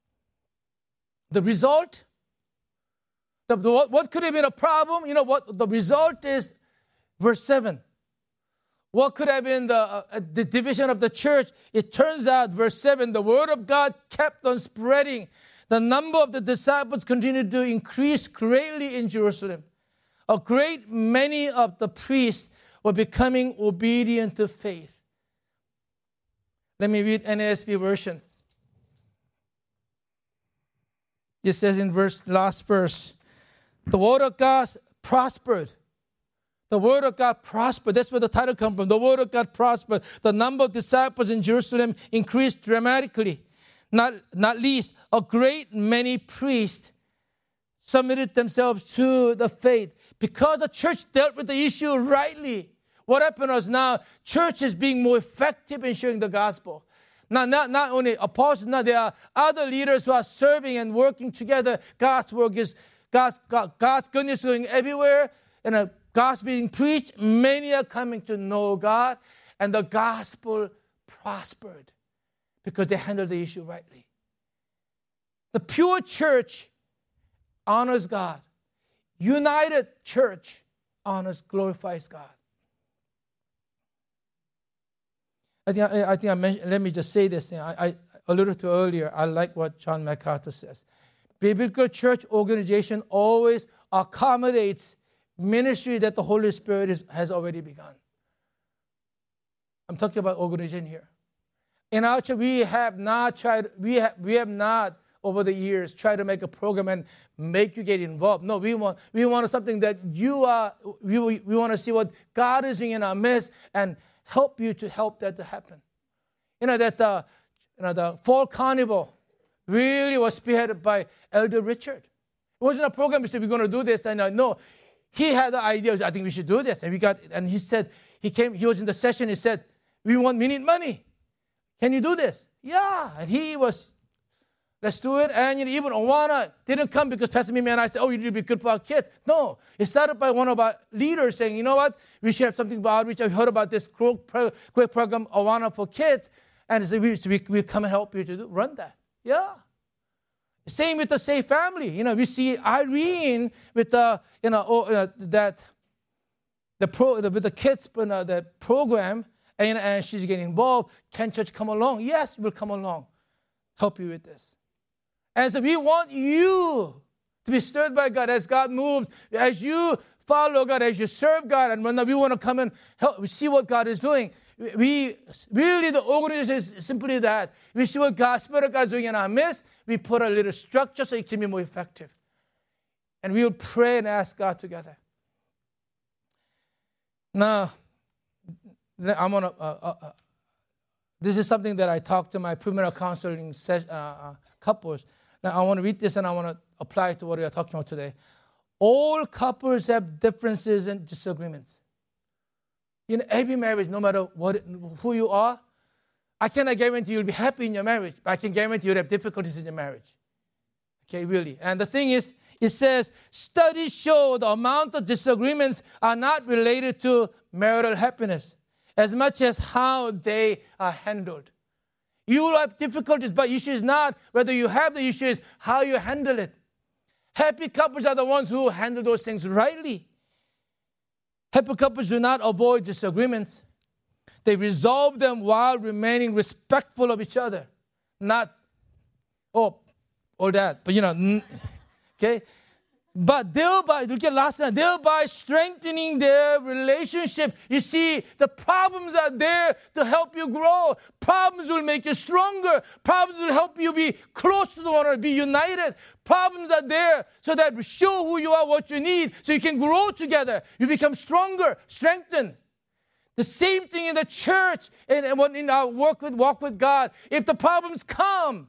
The result, the, the, what could have been a problem? You know what? The result is verse seven. What could have been the, uh, the division of the church? It turns out, verse seven, the word of God kept on spreading. The number of the disciples continued to increase greatly in Jerusalem. A great many of the priests were becoming obedient to faith. Let me read N A S B version. It says in verse last verse, the word of God prospered. The word of God prospered. That's where the title comes from. The word of God prospered. The number of disciples in Jerusalem increased dramatically. Not, not least, a great many priests submitted themselves to the faith. Because the church dealt with the issue rightly, what happened was now church is being more effective in sharing the gospel. Now, not, not only apostles, now there are other leaders who are serving and working together. God's work is, God's, God, God's goodness going everywhere, and a gospel being preached. Many are coming to know God, and the gospel prospered because they handled the issue rightly. The pure church honors God. United church honors, glorifies God. I think I, I, think I mentioned, let me just say this thing. I, I alluded to earlier, I like what John MacArthur says. Biblical church organization always accommodates ministry that the Holy Spirit is, has already begun. I'm talking about organization here. In our church, we have not tried, we have, we have not over the years tried to make a program and make you get involved. No, we want we want something that you are, we, we want to see what God is doing in our midst and help you to help that to happen. You know, that the, you know, the Fall Carnival really was spearheaded by Elder Richard. It wasn't a program we said we're going to do this. And uh, no, he had the idea, I think we should do this. And we got, and he said, he came, he was in the session, he said, we want, we need money. Can you do this? Yeah. And he was, let's do it. And you know, even Awana didn't come because Pastor Mimi and I said, oh, you need to be good for our kids. No. It started by one of our leaders saying, you know what? We should have something about outreach. I heard about this great program, Awana for Kids. And so we, so we, we come and help you to do, run that. Yeah. Same with the Safe Family. You know, we see Irene with the, you know, oh, uh, that, the pro, the, with the kids, you know, the program, and, and she's getting involved. Can church come along? Yes, we'll come along. Help you with this. And so we want you to be stirred by God as God moves, as you follow God, as you serve God, and when we want to come and help, see what God is doing. We really, the organization is simply that. We see what God's Spirit of God is doing in our midst. We put a little structure so it can be more effective. And we'll pray and ask God together. Now, I'm gonna. Uh, uh, uh, this is something that I talked to my premarital counseling ses- uh, uh, couples. Now, I want to read this and I want to apply it to what we are talking about today. All couples have differences and disagreements. In every marriage, no matter what, who you are, I cannot guarantee you'll be happy in your marriage, but I can guarantee you'll have difficulties in your marriage. Okay, really. And the thing is, it says, studies show the amount of disagreements are not related to marital happiness as much as how they are handled. You will have difficulties, but issue is not whether you have the issue, is how you handle it. Happy couples are the ones who handle those things rightly. Happy couples do not avoid disagreements. They resolve them while remaining respectful of each other. Not, oh, all that, but you know, okay? But thereby, look at last night, thereby strengthening their relationship. You see, the problems are there to help you grow. Problems will make you stronger. Problems will help you be close to the one another, be united. Problems are there so that show who you are, what you need, so you can grow together. You become stronger, strengthened. The same thing in the church and in our work with walk with God. If the problems come,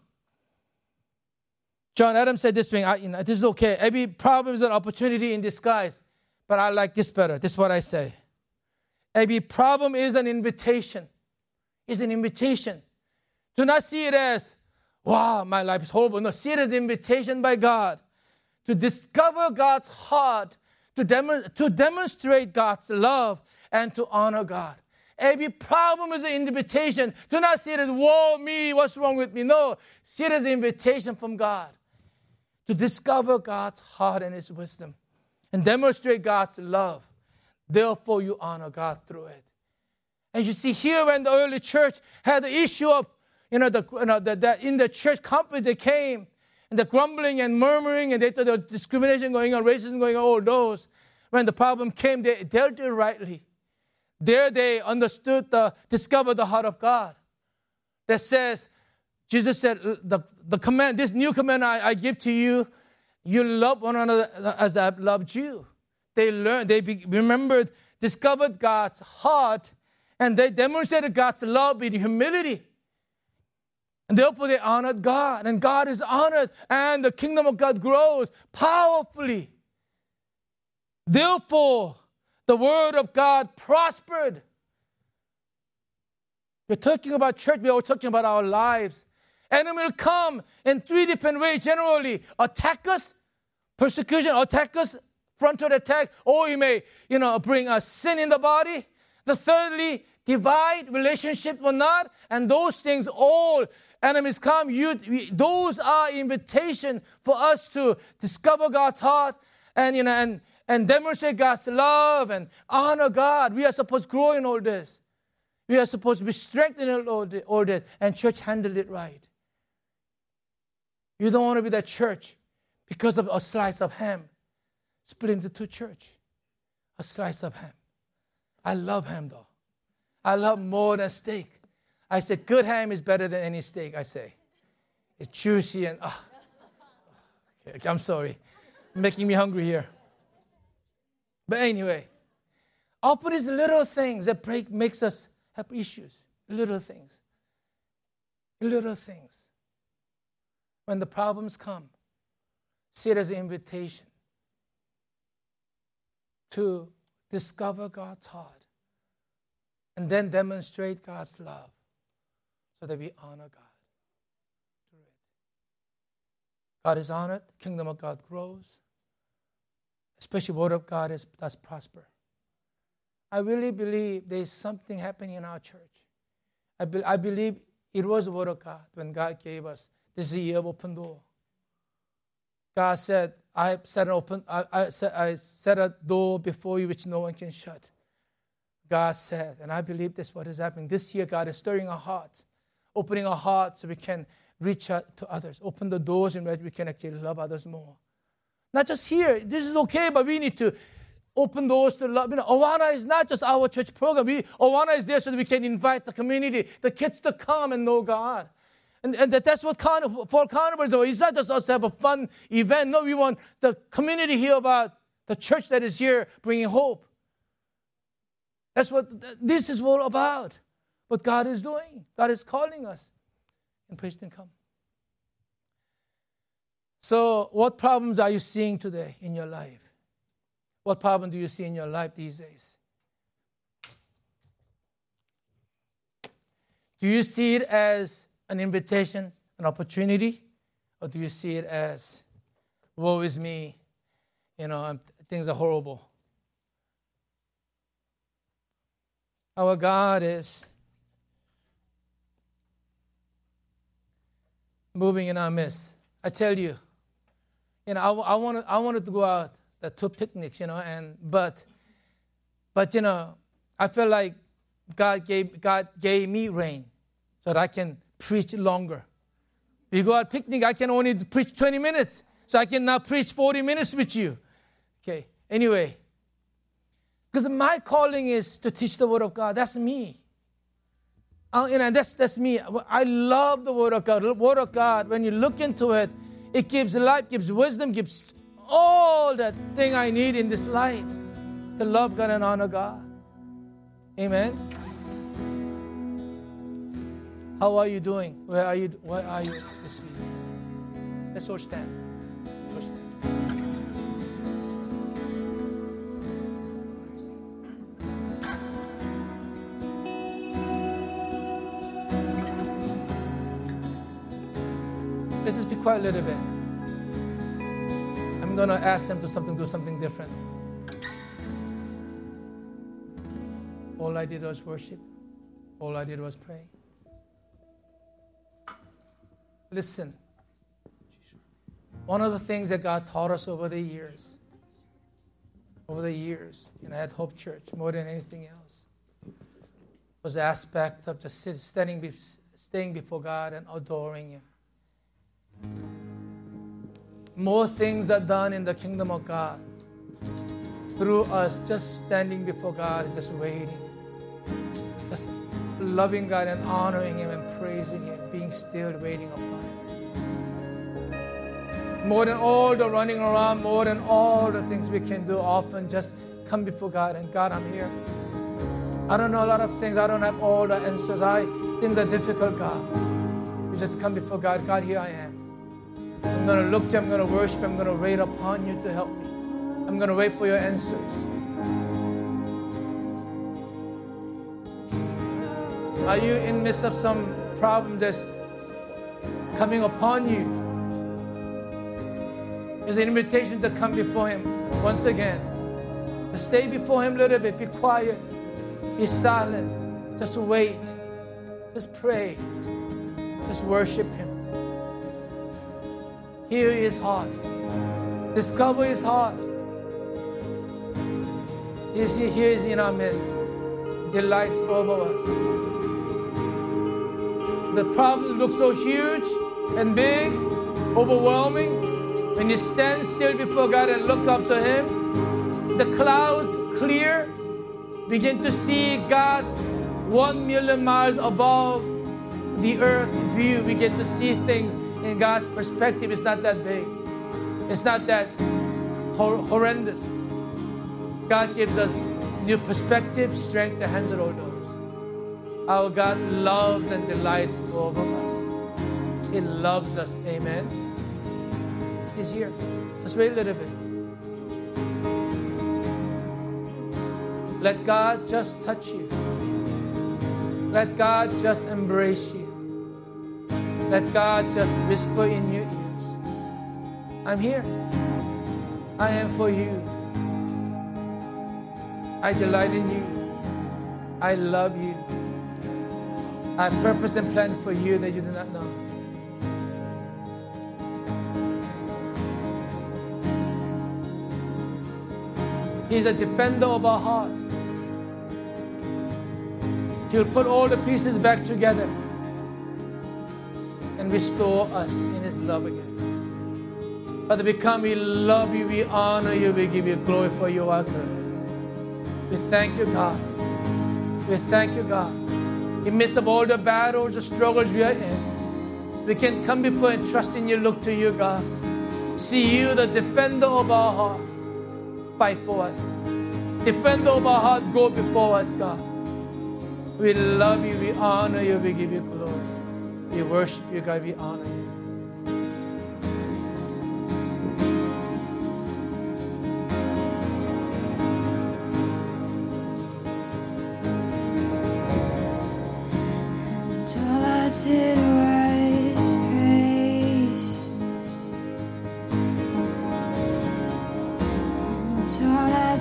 John Adams said this thing, I, you know, this is okay. Every problem is an opportunity in disguise. But I like this better. This is what I say. Every problem is an invitation. It's an invitation. Do not see it as, wow, my life is horrible. No, see it as an invitation by God to discover God's heart, to, dem- to demonstrate God's love, and to honor God. Every problem is an invitation. Do not see it as, woe me, what's wrong with me? No, see it as an invitation from God to discover God's heart and His wisdom and demonstrate God's love. Therefore, you honor God through it. And you see here when the early church had the issue of, you know, the, you know the, the, in the church company they came, and the grumbling and murmuring, and they thought there was discrimination going on, racism going on, all those. When the problem came, they dealt it rightly. There they understood, the, discovered the heart of God. That says, Jesus said, the, the command, this new command I, I give to you, you love one another as I've loved you. They learned, they be, remembered, discovered God's heart, and they demonstrated God's love with humility. And therefore they honored God, and God is honored, and the kingdom of God grows powerfully. Therefore, the word of God prospered. We're talking about church, we're talking about our lives. Enemy will come in three different ways generally. Attack us, persecution, attack us, frontal attack, or he may, you know, bring a sin in the body. The thirdly, divide, relationship or not. And those things, all enemies come. You, we, those are invitation for us to discover God's heart and, you know, and, and demonstrate God's love and honor God. We are supposed to grow in all this. We are supposed to be strengthened in all this. And church handled it right. You don't want to be that church because of a slice of ham split into two church. A slice of ham. I love ham though. I love more than steak. I say good ham is better than any steak, I say. It's juicy and, oh. Okay, I'm sorry. Making me hungry here. But anyway, often it's little things that break, makes us have issues. Little things. Little things. When the problems come, see it as an invitation to discover God's heart and then demonstrate God's love so that we honor God through it. God is honored, kingdom of God grows, especially word of God is, does prosper. I really believe there is something happening in our church. I, be, I believe it was the word of God when God gave us this is a year of open door. God said, I set an open, I, I, set, I set a door before you which no one can shut. God said, and I believe this is what is happening. This year, God is stirring our hearts, opening our hearts so we can reach out to others, open the doors in which we can actually love others more. Not just here, this is okay, but we need to open doors to love. You know, Awana is not just our church program. We, Awana is there so that we can invite the community, the kids to come and know God. And, and that, that's what Carnival, Fall Carnival is about. It's not just us to have a fun event. No, we want the community to hear about the church that is here bringing hope. That's what this is all about. What God is doing. God is calling us. And praise Him, come. So what problems are you seeing today in your life? What problem do you see in your life these days? Do you see it as an invitation, an opportunity? Or do you see it as, woe is me, you know, I'm, things are horrible? Our God is moving in our midst. I tell you, you know, I, I wanted, I wanted to go out the two picnics, you know, and but, but you know, I feel like God gave God gave me rain so that I can preach longer. We go out picnic, I can only preach twenty minutes, so I can now preach forty minutes with you. Okay. Anyway, because my calling is to teach the Word of God. That's me. Uh, you know, that's that's me. I love the Word of God. The Word of God, when you look into it, it gives life, gives wisdom, gives all that thing I need in this life to love God and honor God. Amen. How are you doing? Where are you? Where are you this week? Let's all stand. Let's all stand. Let's just be quiet a little bit. I'm going to ask them to something, do something different. All I did was worship. All I did was pray. Listen. One of the things that God taught us over the years, over the years, you know, at Hope Church, more than anything else, was the aspect of just standing, staying before God and adoring Him. More things are done in the kingdom of God through us just standing before God and just waiting, just loving God and honoring Him and praising Him, being still, waiting upon Him. More than all the running around, more than all the things we can do, often just come before God and God, I'm here. I don't know a lot of things. I don't have all the answers. I things are difficult, God. We just come before God. God, here I am. I'm going to look to you. I'm going to worship. I'm going to wait upon you to help me. I'm going to wait for your answers. Are you in the midst of some problem that's coming upon you? It's an invitation to come before Him once again. To stay before Him a little bit. Be quiet. Be silent. Just wait. Just pray. Just worship Him. Hear His heart. Discover His heart. He is here, here is in our midst. Delights over us. The problem looks so huge and big, overwhelming. When you stand still before God and look up to Him, the clouds clear. Begin to see God's one million miles above the earth view. We get to see things in God's perspective. It's not that big. It's not that hor- horrendous. God gives us new perspective, strength to handle all those. Our God loves and delights over us. He loves us. Amen. He's here. Just wait a little bit. Let God just touch you. Let God just embrace you. Let God just whisper in your ears, I'm here. I am for you. I delight in you. I love you. I have purpose and plan for you that you do not know. He's a defender of our heart. He'll put all the pieces back together and restore us in His love again. Father, we come, we love you, we honor you, we give you glory, for you are good. We thank you, God. We thank you, God. In the midst of all the battles, the struggles we are in, we can come before and trust in you, look to you, God. See you, the defender of our heart. Fight for us. Defender of our heart, go before us, God. We love you, we honor you, we give you glory. We worship you, God, we honor you.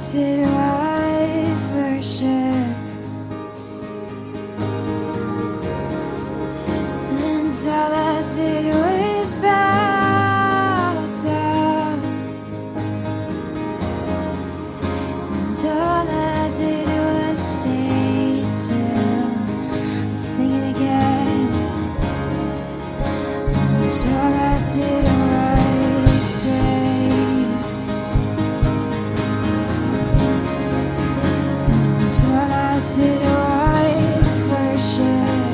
did was worship, and all I did was bow down, and all I did was stay still. Let's sing it again. And all I did was praise, and all I did was worship,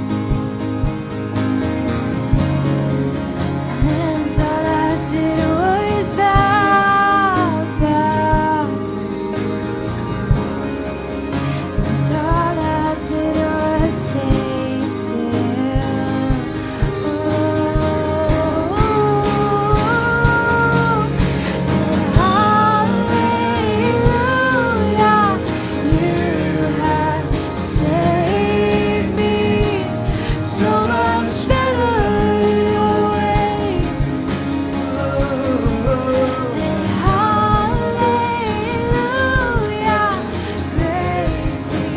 and all I did was bow down, and all I did was stay still. Oh, and hallelujah, you have saved me so much better your way. And hallelujah, great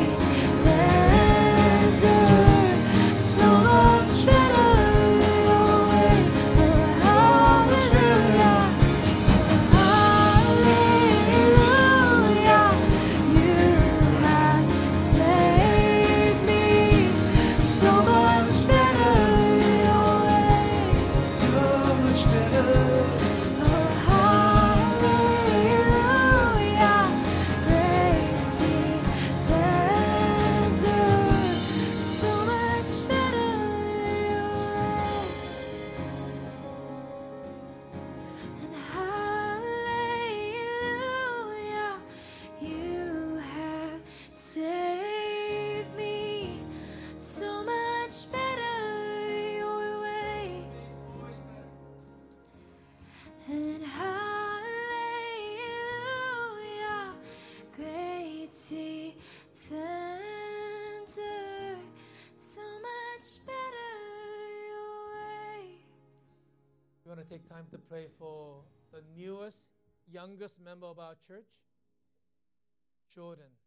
defender, so much better your way. Hallelujah, hallelujah, you have saved me so much better your way. So much better. Oh, hallelujah, great defender, so much better your way. And hallelujah, you have saved me so much better your way. And hallelujah, great defender, so much better your way. We want to take time to pray for the newest, youngest member of our church, Jordan.